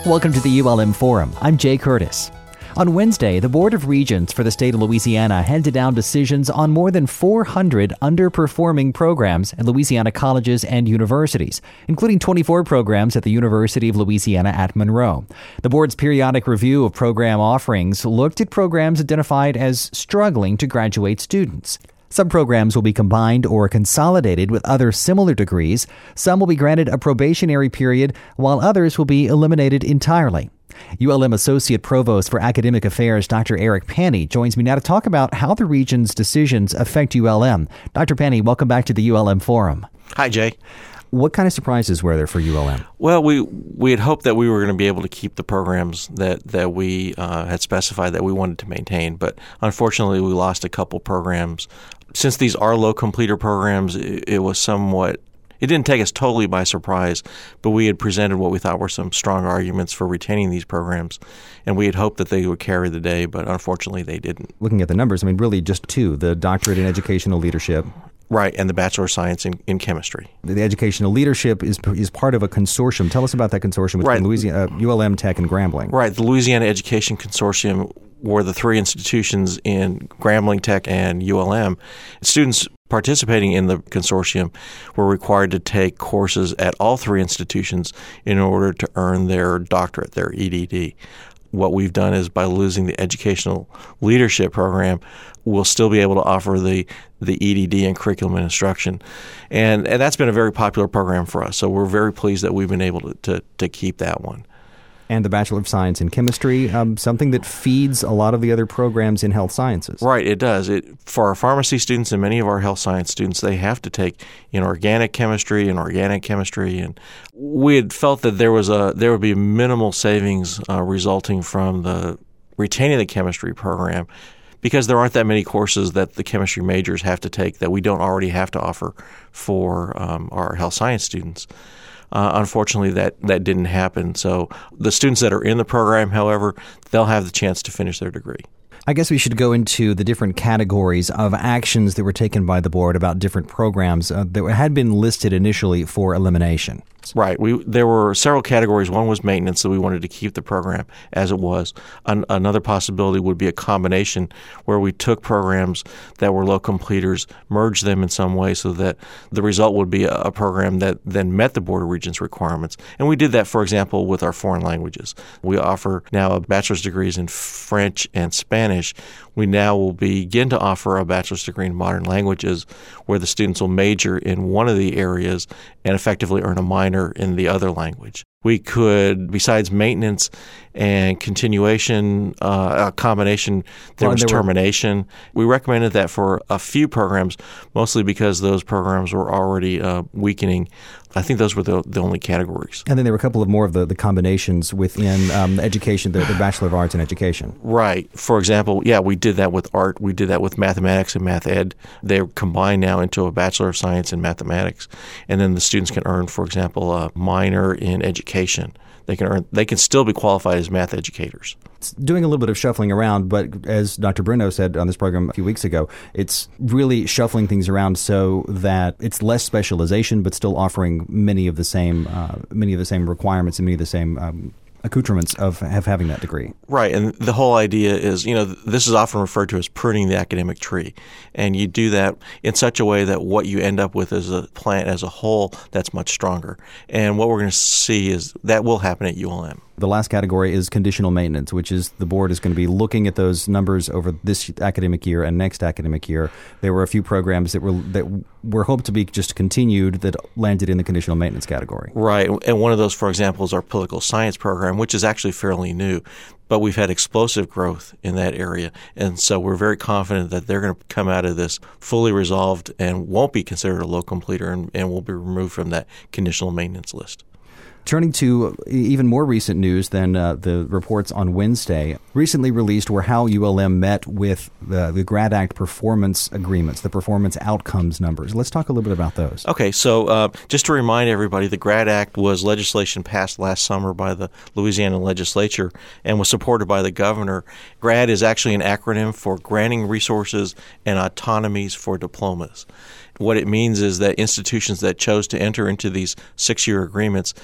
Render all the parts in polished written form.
Welcome to the ULM Forum. I'm Jay Curtis. On Wednesday, the Board of Regents for the state of Louisiana handed down decisions on more than 400 underperforming programs at Louisiana colleges and universities, including 24 programs at the University of Louisiana at Monroe. The board's periodic review of program offerings looked at programs identified as struggling to graduate students. Some programs will be combined or consolidated with other similar degrees. Some will be granted a probationary period, while others will be eliminated entirely. ULM Associate Provost for Academic Affairs, Dr. Eric Pani, joins me now to talk about how the region's decisions affect ULM. Dr. Pani, welcome back to the ULM Forum. Hi, Jay. What kind of surprises were there for ULM? Well, we had hoped that we were going to be able to keep the programs that we had specified that we wanted to maintain, but unfortunately we lost a couple programs. Since these are low completer programs, it was somewhat... It didn't take us totally by surprise, but we had presented what we thought were some strong arguments for retaining these programs, and we had hoped that they would carry the day, but unfortunately they didn't. Looking at the numbers, really just two, the doctorate in educational leadership. Right, and the Bachelor of Science in Chemistry. The educational leadership is part of a consortium. Tell us about that consortium between Louisiana, ULM, Tech, and Grambling. Right, the Louisiana Education Consortium were the three institutions in Grambling, Tech, and ULM. Students participating in the consortium were required to take courses at all three institutions in order to earn their doctorate, their EDD. What we've done is, by losing the educational leadership program, we'll still be able to offer the EDD and curriculum and instruction. And that's been a very popular program for us, so we're very pleased that we've been able to keep that one. And the Bachelor of Science in Chemistry, something that feeds a lot of the other programs in health sciences. Right, it does. For our pharmacy students and many of our health science students, they have to take inorganic chemistry and organic chemistry. And we had felt that there would be minimal savings resulting from the retaining the chemistry program, because there aren't that many courses that the chemistry majors have to take that we don't already have to offer for our health science students. Unfortunately, that didn't happen. So the students that are in the program, however, they'll have the chance to finish their degree. I guess we should go into the different categories of actions that were taken by the board about different programs that had been listed initially for elimination. Right. There were several categories. One was maintenance, so we wanted to keep the program as it was. Another possibility would be a combination where we took programs that were low completers, merged them in some way so that the result would be a program that then met the Board of Regents requirements. And we did that, for example, with our foreign languages. We offer now a bachelor's degrees in French and Spanish. We now will begin to offer a bachelor's degree in modern languages, where the students will major in one of the areas and effectively earn a minor in the other language. We could, besides maintenance and continuation, a combination, there was termination. We recommended that for a few programs, mostly because those programs were already weakening. I think those were the only categories. And then there were a couple of more of the combinations within education, the Bachelor of Arts in Education. Right. For example, we did that with art. We did that with mathematics and math ed. They're combined now into a Bachelor of Science in Mathematics. And then the students can earn, for example, a minor in education. They can still be qualified as math educators. It's doing a little bit of shuffling around, but as Dr. Bruno said on this program a few weeks ago, it's really shuffling things around so that it's less specialization, but still offering many of the same requirements and many of the same accoutrements of having that degree. Right, and the whole idea is, this is often referred to as pruning the academic tree, and you do that in such a way that what you end up with is a plant as a whole that's much stronger. And what we're going to see is that will happen at ULM. The last category is conditional maintenance, which is the board is going to be looking at those numbers over this academic year and next academic year. There were a few programs that were hoped to be just continued that landed in the conditional maintenance category. Right, and one of those, for example, is our political science program, which is actually fairly new. But we've had explosive growth in that area, and so we're very confident that they're going to come out of this fully resolved and won't be considered a low completer and will be removed from that conditional maintenance list. Turning to even more recent news than the reports on Wednesday, recently released were how ULM met with the GRAD Act performance agreements, the performance outcomes numbers. Let's talk a little bit about those. Okay, so just to remind everybody, the GRAD Act was legislation passed last summer by the Louisiana legislature and was supported by the governor. GRAD is actually an acronym for Granting Resources and Autonomies for Diplomas. What it means is that institutions that chose to enter into these 6-year agreements,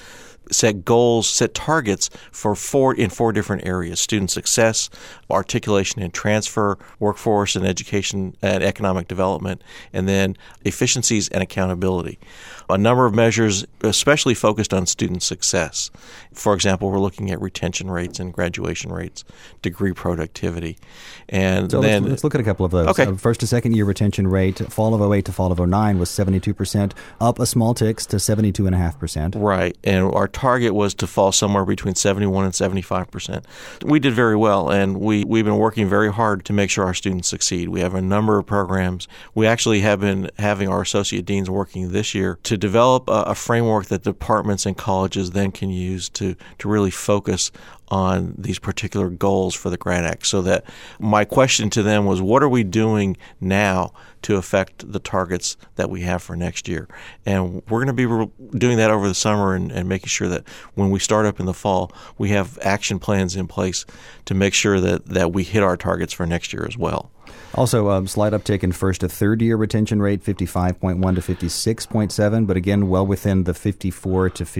set goals, set targets for four different areas: student success, articulation and transfer, workforce and education and economic development, and then efficiencies and accountability. A number of measures especially focused on student success. For example, we're looking at retention rates and graduation rates, degree productivity. And so then let's look at a couple of those. Okay. First to second year retention rate, fall of 08 to fall of 09 was 72%, up a small ticks to 72.5%. Right. And our target was to fall somewhere between 71 and 75%. We did very well, and we've been working very hard to make sure our students succeed. We have a number of programs. We actually have been having our associate deans working this year to develop a framework that departments and colleges then can use to really focus on these particular goals for the Grad Act. So that my question to them was, what are we doing now to affect the targets that we have for next year? And we're going to be doing that over the summer and making sure that when we start up in the fall, we have action plans in place to make sure that we hit our targets for next year as well. Also, slight uptick in first to third year retention rate, 55.1 to 56.7, but again, well within the 54 to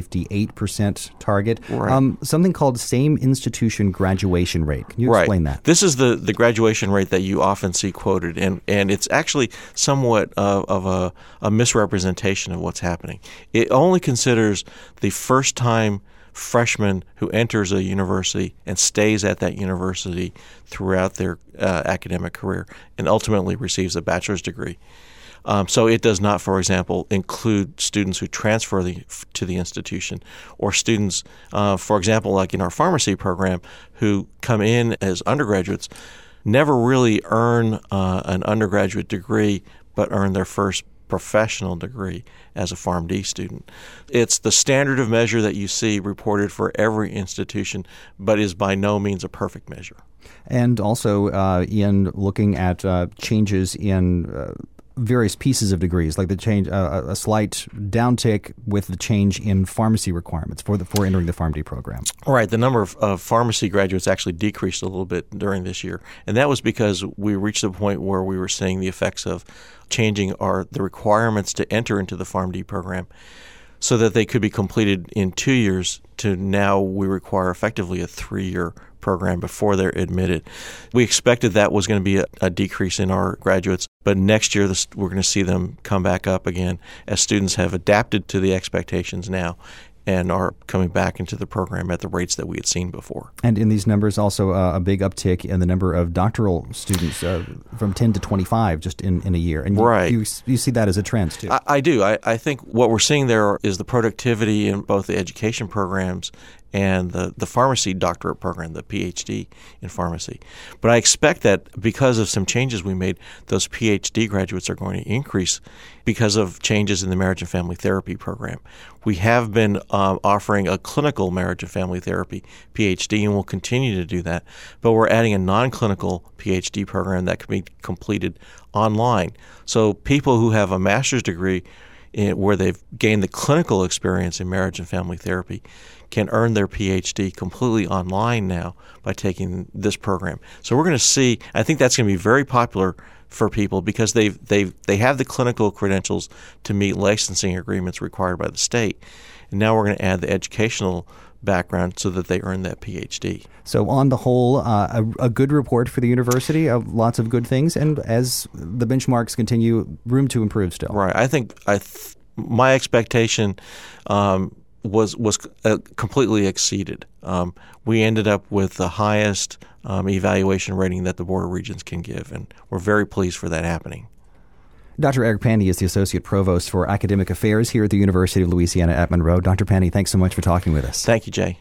58% target. Right. Something called same institution graduation rate. Can you explain that? This is the graduation rate that you often see quoted, and it's actually somewhat of a misrepresentation of what's happening. It only considers the first time freshman who enters a university and stays at that university throughout their academic career and ultimately receives a bachelor's degree. So it does not, for example, include students who transfer to the institution or students, for example, like in our pharmacy program, who come in as undergraduates, never really earn an undergraduate degree but earn their first professional degree as a PharmD student. It's the standard of measure that you see reported for every institution, but is by no means a perfect measure. And also in looking at changes in various pieces of degrees, like the change, a slight downtick with the change in pharmacy requirements for entering the PharmD program. Right. The number of pharmacy graduates actually decreased a little bit during this year, and that was because we reached the point where we were seeing the effects of changing the requirements to enter into the PharmD program so that they could be completed in 2 years to now we require effectively a 3-year program before they're admitted. We expected that was going to be a decrease in our graduates, but next year we're going to see them come back up again as students have adapted to the expectations now and are coming back into the program at the rates that we had seen before. And in these numbers, also a big uptick in the number of doctoral students from 10 to 25 just in a year. And right. You see that as a trend, too. I do. I think what we're seeing there is the productivity in both the education programs and the pharmacy doctorate program, the PhD in pharmacy. But I expect that because of some changes we made, those PhD graduates are going to increase because of changes in the marriage and family therapy program. We have been offering a clinical marriage and family therapy PhD, and we'll continue to do that. But we're adding a non-clinical PhD program that can be completed online. So people who have a master's degree where they've gained the clinical experience in marriage and family therapy can earn their PhD completely online now by taking this program. So we're going to see, I think that's going to be very popular for people because they have the clinical credentials to meet licensing agreements required by the state. And now we're going to add the educational background so that they earn that PhD. So on the whole, a good report for the university, lots of good things, and as the benchmarks continue, room to improve still. Right. I think my expectation was completely exceeded. We ended up with the highest evaluation rating that the Board of Regents can give, and we're very pleased for that happening. Dr. Eric Pani is the Associate Provost for Academic Affairs here at the University of Louisiana at Monroe. Dr. Pani, thanks so much for talking with us. Thank you, Jay.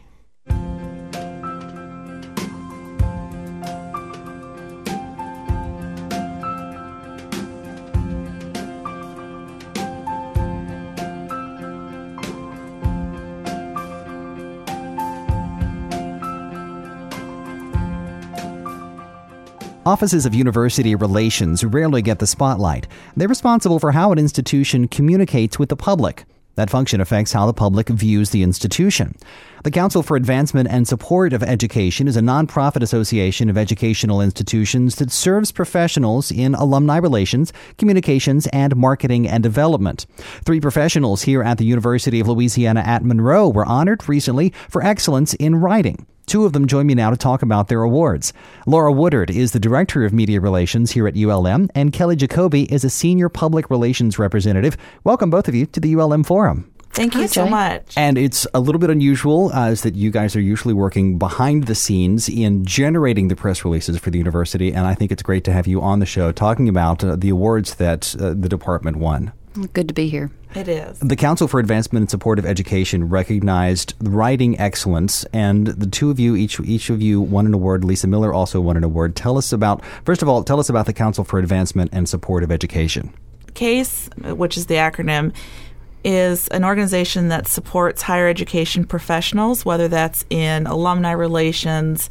Offices of University Relations rarely get the spotlight. They're responsible for how an institution communicates with the public. That function affects how the public views the institution. The Council for Advancement and Support of Education is a nonprofit association of educational institutions that serves professionals in alumni relations, communications, and marketing and development. 3 professionals here at the University of Louisiana at Monroe were honored recently for excellence in writing. 2 of them join me now to talk about their awards. Laura Woodard is the Director of Media Relations here at ULM, and Kelly Jacoby is a Senior Public Relations Representative. Welcome, both of you, to the ULM Forum. Thank you so much. And it's a little bit unusual is that you guys are usually working behind the scenes in generating the press releases for the university, and I think it's great to have you on the show talking about the awards that the department won. Good to be here. It is. The Council for Advancement and Support of Education recognized writing excellence, and the 2 of you, each of you won an award. Lisa Miller also won an award. First of all, tell us about the Council for Advancement and Support of Education. CASE, which is the acronym, is an organization that supports higher education professionals, whether that's in alumni relations,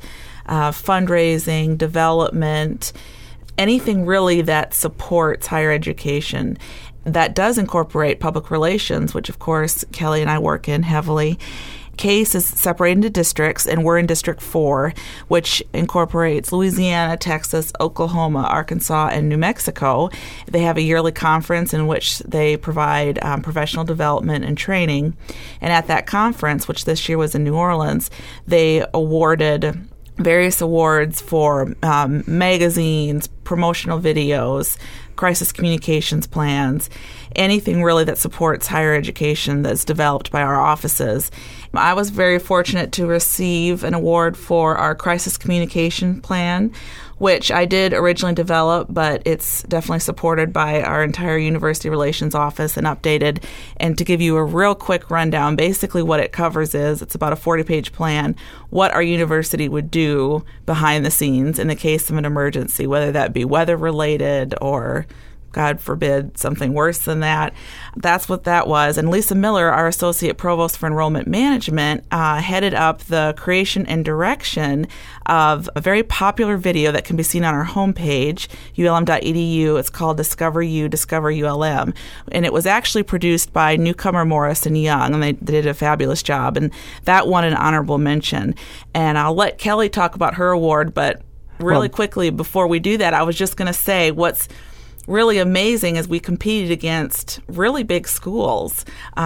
fundraising, development, anything really that supports higher education. That does incorporate public relations, which, of course, Kelly and I work in heavily. CASE is separated into districts, and we're in District 4, which incorporates Louisiana, Texas, Oklahoma, Arkansas, and New Mexico. They have a yearly conference in which they provide professional development and training. And at that conference, which this year was in New Orleans, they awarded various awards for magazines, promotional videos, crisis communications plans, anything really that supports higher education that's developed by our offices. I was very fortunate to receive an award for our crisis communication plan, which I did originally develop, but it's definitely supported by our entire university relations office and updated. And to give you a real quick rundown, basically what it covers is, it's about a 40-page plan, what our university would do behind the scenes in the case of an emergency, whether that be weather-related or, God forbid, something worse than that. That's what that was. And Lisa Miller, our Associate Provost for Enrollment Management, headed up the creation and direction of a very popular video that can be seen on our homepage, ulm.edu. It's called Discover You, Discover ULM. And it was actually produced by newcomer Morrison Young, and they did a fabulous job. And that won an honorable mention. And I'll let Kelly talk about her award, but really quickly before we do that, I was just going to say what's really amazing is we competed against really big schools,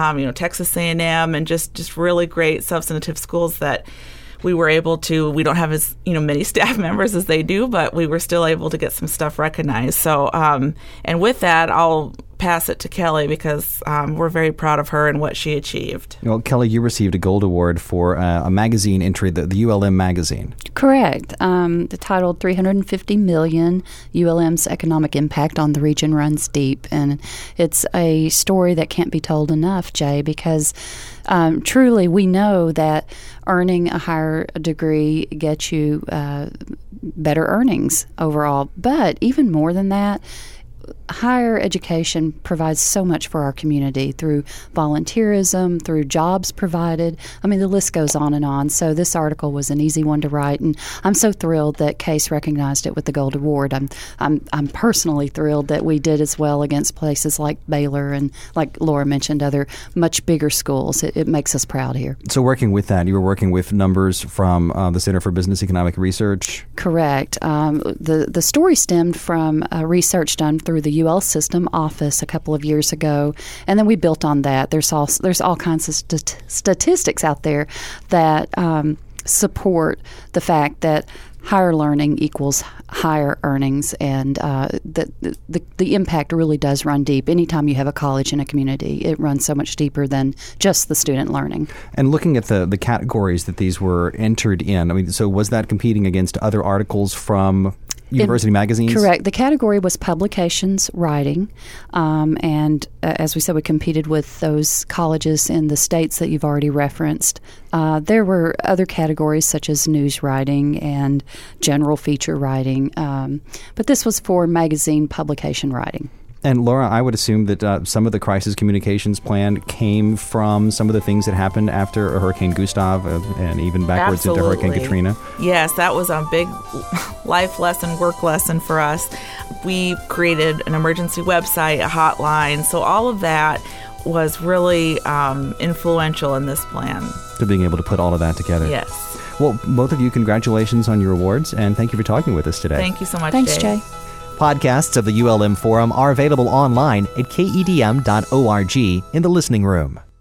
Texas A&M, and just really great substantive schools that we were able to. We don't have as many staff members as they do, but we were still able to get some stuff recognized. So, and with that, I'll pass it to Kelly because we're very proud of her and what she achieved. Well, Kelly, you received a gold award for a magazine entry, the ULM magazine. Correct. The title 350 Million, ULM's Economic Impact on the Region Runs Deep. And it's a story that can't be told enough, Jay, because truly we know that earning a higher degree gets you better earnings overall. But even more than that, higher education provides so much for our community through volunteerism, through jobs provided. I mean, the list goes on and on. So this article was an easy one to write, and I'm so thrilled that CASE recognized it with the Gold Award. I'm personally thrilled that we did as well against places like Baylor and, like Laura mentioned, other much bigger schools. It makes us proud here. So working with that, you were working with numbers from the Center for Business Economic Research? Correct. The story stemmed from research done through the UL System office a couple of years ago, and then we built on that. There's all kinds of statistics out there that support the fact that higher learning equals higher earnings, and the impact really does run deep. Anytime you have a college in a community, it runs so much deeper than just the student learning. And looking at the categories that these were entered in, I mean, so was that competing against other articles from university magazines? Correct. The category was publications writing, and as we said, we competed with those colleges in the states that you've already referenced. There were other categories such as news writing and general feature writing, but this was for magazine publication writing. And Laura, I would assume that some of the crisis communications plan came from some of the things that happened after Hurricane Gustav and even backwards into Hurricane Katrina. Yes, that was a big life lesson, work lesson for us. We created an emergency website, a hotline. So all of that was really influential in this plan. To being able to put all of that together. Yes. Well, both of you, congratulations on your awards, and thank you for talking with us today. Thank you so much, Thanks, Jay. Podcasts of the ULM Forum are available online at kedm.org in the listening room.